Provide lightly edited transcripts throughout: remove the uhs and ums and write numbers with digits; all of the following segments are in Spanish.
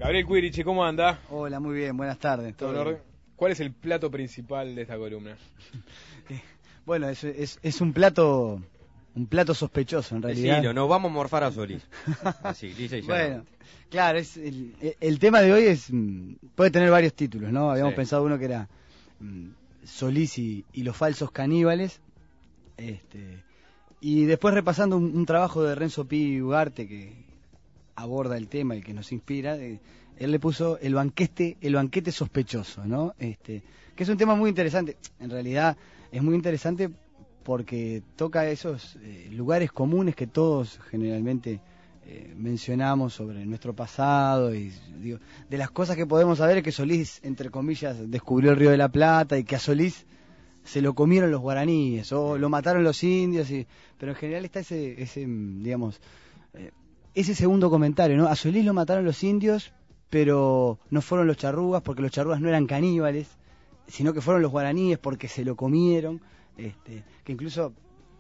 Gabriel Quirichi, ¿cómo anda? Hola, muy bien, buenas tardes. ¿Todo en orden? ¿Cuál es el plato principal de esta columna? Bueno, es un plato sospechoso en realidad. Sí, nos vamos a morfar a Solís. Así, lisa y llana. Bueno, claro, el tema de hoy puede tener varios títulos, ¿no? Habíamos pensado uno que era Solís y los falsos caníbales. Y después repasando un trabajo de Renzo Pi Ugarte que aborda el tema y que nos inspira, él le puso el banquete sospechoso, ¿no? Que es un tema muy interesante. En realidad es muy interesante porque toca esos lugares comunes que todos generalmente mencionamos sobre nuestro pasado y digo, de las cosas que podemos saber es que Solís, entre comillas, descubrió el Río de la Plata y que a Solís se lo comieron los guaraníes o lo mataron los indios, pero en general está ese segundo comentario, ¿no? A Solís lo mataron los indios, pero no fueron los charrúas, porque los charrúas no eran caníbales, sino que fueron los guaraníes porque se lo comieron, que incluso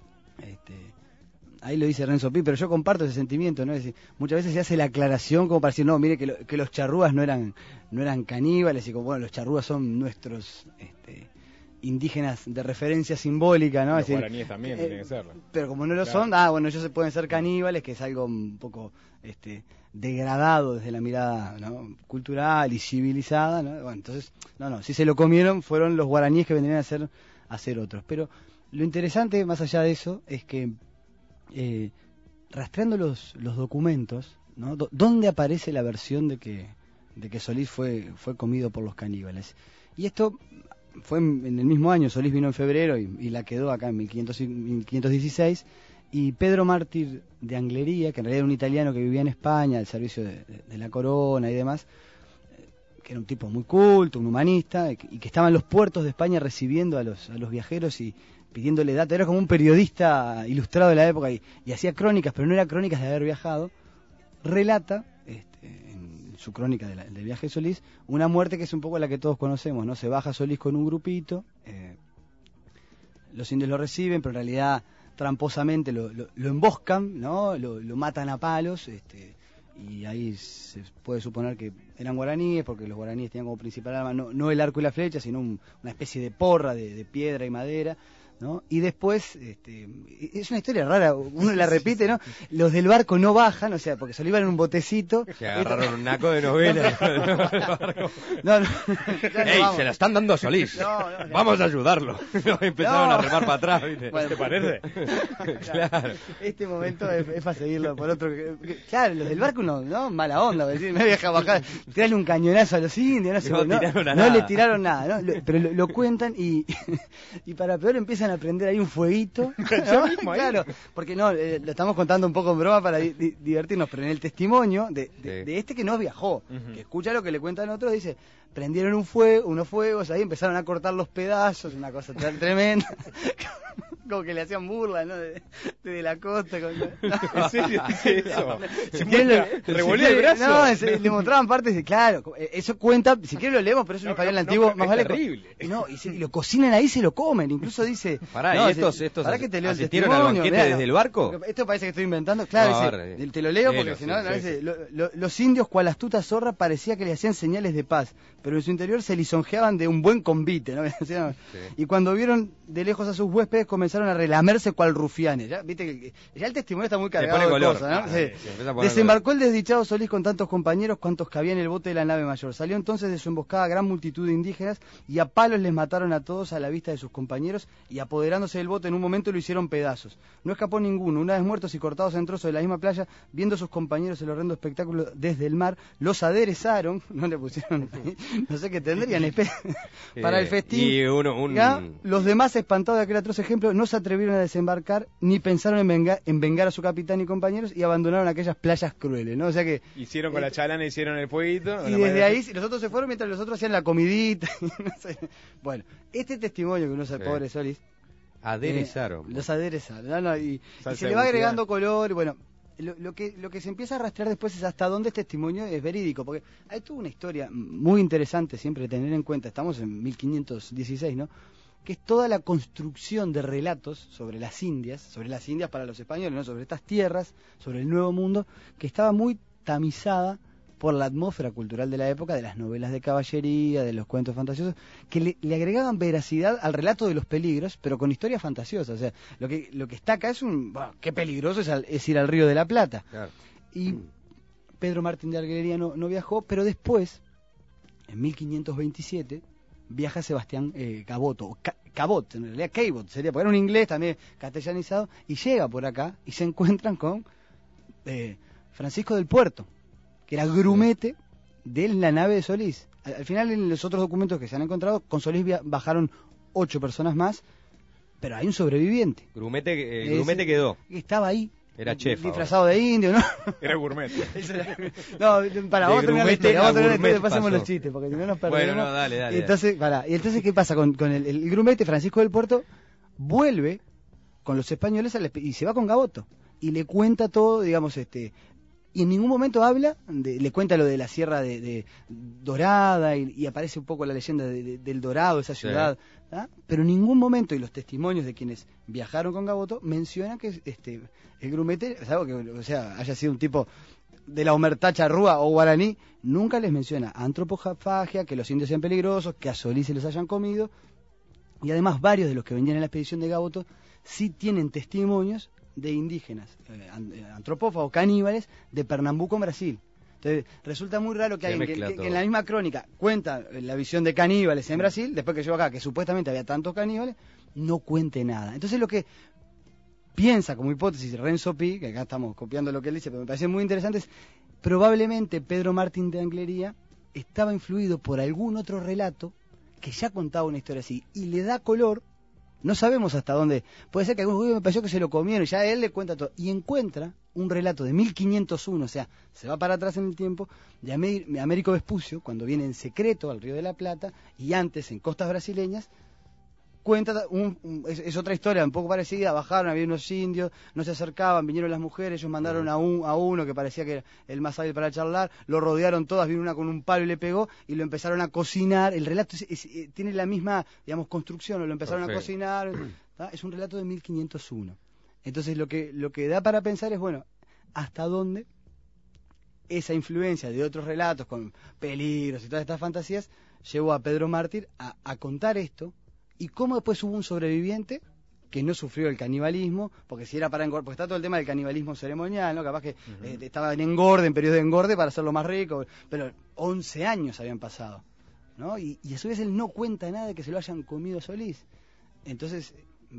ahí lo dice Renzo Pi, pero yo comparto ese sentimiento, ¿no? Es decir, muchas veces se hace la aclaración como para decir, no, mire que los charrúas no eran caníbales, y como, bueno, los charrúas son nuestros indígenas de referencia simbólica, ¿no? Los es decir, guaraníes también tienen que serlo. Pero como no lo Claro. son, bueno, ellos se pueden ser caníbales, que es algo un poco degradado desde la mirada, ¿no?, cultural y civilizada, ¿no? Bueno, entonces, no, si se lo comieron fueron los guaraníes que vendrían a ser otros. Pero lo interesante, más allá de eso, es que rastreando los documentos, ¿no?, ¿dónde aparece la versión de que Solís fue comido por los caníbales? Y esto fue en el mismo año. Solís vino en febrero y la quedó acá en 1516, y Pedro Mártir de Anglería, que en realidad era un italiano que vivía en España al servicio de la corona y demás, que era un tipo muy culto, un humanista, y que estaba en los puertos de España recibiendo a los viajeros y pidiéndole datos. Era como un periodista ilustrado de la época y hacía crónicas, pero no eran crónicas de haber viajado. Relata en su crónica del viaje de Solís una muerte que es un poco la que todos conocemos, ¿no? Se baja Solís con un grupito, los indios lo reciben, pero en realidad tramposamente lo emboscan, ¿no? Lo matan a palos, y ahí se puede suponer que eran guaraníes, porque los guaraníes tenían como principal arma no el arco y la flecha, sino una especie de porra de piedra y madera, ¿no? Y después, es una historia rara, uno la repite, ¿no? Los del barco no bajan, o sea, porque solo iban en un botecito. Se agarraron un naco de novela. No, ¡Ey, se la están dando a Solís! No. Vamos a ayudarlo. Empezaron a remar para atrás, ¿viste? Bueno, ¿Te parece? Claro. Este momento es para seguirlo por otro. Claro, los del barco no, mala onda, decir, me deja bajar, tirarle un cañonazo a los indios, No tiraron a no nada. le tiraron nada, ¿no? Pero lo cuentan y para peor empiezan a prender ahí un fueguito, ¿no? Claro, porque lo estamos contando un poco en broma para divertirnos, pero en el testimonio de que no viajó, que escucha lo que le cuentan otros, dice, prendieron unos fuegos, ahí empezaron a cortar los pedazos, una cosa tremenda, como que le hacían burla, ¿no? De la costa. ¿En serio? ¿Qué es eso? Si quieren, ¿Revolea el brazo? No, le mostraban partes de, claro, eso cuenta, si quieren lo leemos, pero es un español antiguo, más vale. Terrible. Y lo cocinan ahí, se lo comen, incluso dice... Pará, no, ¿y estos pará que te leo el asistieron al testimonio, banquete mirá, desde el barco? Esto parece que estoy inventando, claro, te lo leo porque si no, los indios, cual astuta zorra, parecía que le hacían señales de paz, pero en su interior se lisonjeaban de un buen convite, ¿no? Y cuando vieron de lejos a sus huéspedes, comenzaron a relamerse cual rufianes, ¿ya? Viste que ya el testimonio está muy cargado de color. cosas, ¿no? Empieza a poner Desembarcó el desdichado Solís con tantos compañeros cuantos cabía en el bote de la nave mayor. Salió entonces de su emboscada gran multitud de indígenas y a palos les mataron a todos a la vista de sus compañeros, y apoderándose del bote en un momento lo hicieron pedazos. No escapó ninguno. Una vez muertos y cortados en trozos de la misma playa, viendo a sus compañeros el horrendo espectáculo desde el mar, los aderezaron, no le pusieron, no sé qué tendrían, para el festín. Y Los demás, espantados de aquel atroz ejemplo, no se atrevieron a desembarcar ni pensaron en vengar a su capitán y compañeros, y abandonaron aquellas playas crueles, ¿no? O sea que Hicieron con la chalana, hicieron el fueguito. y desde ahí los otros se fueron mientras los otros hacían la comidita. No sé. Bueno, este testimonio que uno sabe, pobre Solís, aderezaron. los aderezaron, y Salsa se le de va gutiá. agregando color, y bueno, lo que se empieza a rastrear después es hasta dónde este testimonio es verídico, porque hay toda una historia muy interesante siempre de tener en cuenta. Estamos en 1516, ¿no?, que es toda la construcción de relatos sobre las Indias para los españoles, ¿no?, sobre estas tierras, sobre el Nuevo Mundo, que estaba muy tamizada por la atmósfera cultural de la época, de las novelas de caballería, de los cuentos fantasiosos, que le agregaban veracidad al relato de los peligros, pero con historias fantasiosas. O sea, lo que está acá es qué peligroso es ir al Río de la Plata. Claro. Y Pedro Martín de Anglería no viajó, pero después, en 1527, viaja Sebastián Cabot, o Cabot, en realidad Cabot sería, porque era un inglés también castellanizado, y llega por acá y se encuentran con Francisco del Puerto, que era grumete de la nave de Solís. Al final, en los otros documentos que se han encontrado, con Solís bajaron 8 personas más, pero hay un sobreviviente. Grumete quedó. Estaba ahí. Era chef. Disfrazado de indio, ¿no? Era gourmet. No, vamos a terminar la historia, después hacemos pasó. los chistes, porque si no nos perdemos. Bueno, no, dale. Y entonces, ¿qué pasa? Con el grumete Francisco del Puerto, vuelve con los españoles y se va con Gaboto. Y le cuenta todo, digamos, y en ningún momento habla, le cuenta lo de la Sierra de Dorada, y aparece un poco la leyenda del Dorado, esa ciudad, ¿ah? Pero en ningún momento, y los testimonios de quienes viajaron con Gaboto, mencionan que el grumete, es algo que, o sea, haya sido un tipo de la Omertá charrúa o guaraní, nunca les menciona antropofagia, que los indios sean peligrosos, que a Solís se los hayan comido, y además varios de los que venían en la expedición de Gaboto sí tienen testimonios de indígenas, antropófagos, caníbales, de Pernambuco, en Brasil. Entonces, resulta muy raro que alguien que en la misma crónica cuenta la visión de caníbales en Brasil, después que llegó acá, que supuestamente había tantos caníbales, no cuente nada. Entonces, lo que piensa como hipótesis Renzo Pi, que acá estamos copiando lo que él dice, pero me parece muy interesante, es probablemente Pedro Martín de Anglería estaba influido por algún otro relato que ya contaba una historia así, y le da color. No sabemos hasta dónde. Puede ser que algún judío me pareció que se lo comieron, ya él le cuenta todo. Y encuentra un relato de 1501, o sea, se va para atrás en el tiempo, de Américo Vespucio, cuando viene en secreto al Río de la Plata, y antes en costas brasileñas, cuenta, es otra historia un poco parecida. Bajaron, había unos indios, no se acercaban, vinieron las mujeres, ellos mandaron a uno que parecía que era el más hábil para charlar, lo rodearon todas, vino una con un palo y le pegó, y lo empezaron a cocinar. El relato tiene la misma, digamos, construcción, lo empezaron a cocinar, ¿tá? Es un relato de 1501. Entonces lo que da para pensar es, bueno, hasta dónde esa influencia de otros relatos con peligros y todas estas fantasías llevó a Pedro Mártir a contar esto. Y cómo después hubo un sobreviviente que no sufrió el canibalismo, porque si era para engordar, porque está todo el tema del canibalismo ceremonial, ¿no? Capaz que estaba en engorde, en periodo de engorde para hacerlo más rico, pero 11 años habían pasado, ¿no? Y a su vez él no cuenta nada de que se lo hayan comido Solís. Entonces,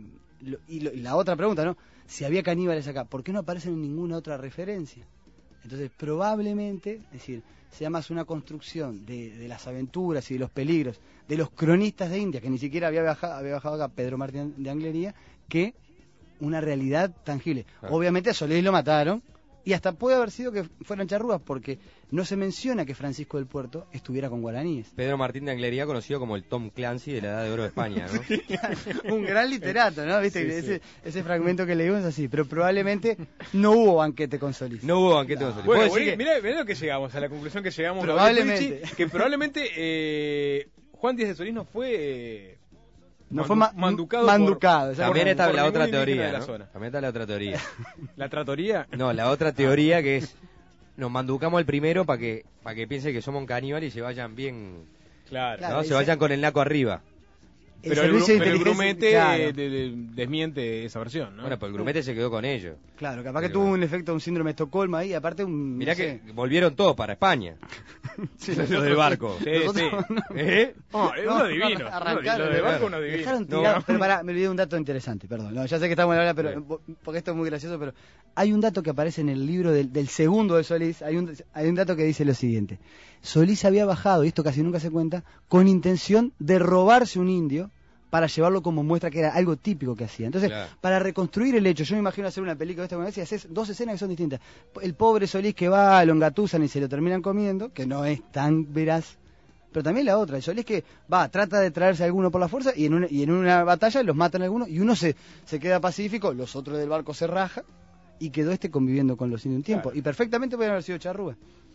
y la otra pregunta, ¿no? Si había caníbales acá, ¿por qué no aparecen en ninguna otra referencia? Entonces, probablemente, es decir, sea más una construcción de las aventuras y de los peligros de los cronistas de India, que ni siquiera había bajado acá Pedro Martín de Anglería, que una realidad tangible. Claro. Obviamente a Solís lo mataron, y hasta puede haber sido que fueran charrúas, porque no se menciona que Francisco del Puerto estuviera con guaraníes. Pedro Martín de Anglería, conocido como el Tom Clancy de la Edad de Oro de España, ¿no? Un gran literato, ¿no? ¿Viste? Sí, ese fragmento que leímos es así, pero probablemente no hubo banquete con Solís. No hubo banquete con Solís. Bueno, ¿Puedo decir mirá lo que llegamos, a la conclusión que llegamos. Probablemente. Gabriel Pucci, que probablemente Juan Díaz de Solís no fue... No fue manducado. También También está por la otra ningún indígena teoría, de la ¿no? zona. También está la otra teoría. ¿La tratoría? No, la otra teoría que es, nos manducamos al primero para que piense que somos un caníbal y se vayan bien, Claro. Claro, ¿no? Se vayan con el naco arriba. Pero el servicio de grumete inteligencia, claro. desmiente esa versión, ¿no? Bueno, pues el grumete se quedó con ellos. Claro, capaz que Pero tuvo bueno. un efecto, un síndrome de Estocolmo ahí, aparte Mirá no que sé. volvieron todos para España. Sí, Los del barco. Sí, Nosotros sí. ¿Eh? No, es uno divino. arrancaron, Lo de barco claro. uno divino. Dejaron No, tirado, pero pará, me olvidé un dato interesante, perdón. No, ya sé que estamos en la hora, pero porque esto es muy gracioso, pero hay un dato que aparece en el libro del segundo de Solís, hay un dato que dice lo siguiente. Solís había bajado, y esto casi nunca se cuenta, con intención de robarse un indio para llevarlo como muestra, que era algo típico que hacía. Entonces, Claro. para reconstruir el hecho, yo me imagino hacer una película de esta vez y haces dos escenas que son distintas. El pobre Solís que va, lo engatusan y se lo terminan comiendo, que no es tan veraz. Pero también la otra, el Solís que va, trata de traerse a alguno por la fuerza y en una batalla los matan a algunos y uno se queda pacífico, los otros del barco se raja y quedó conviviendo con los indios un tiempo. Claro. Y perfectamente podían haber sido charrúas.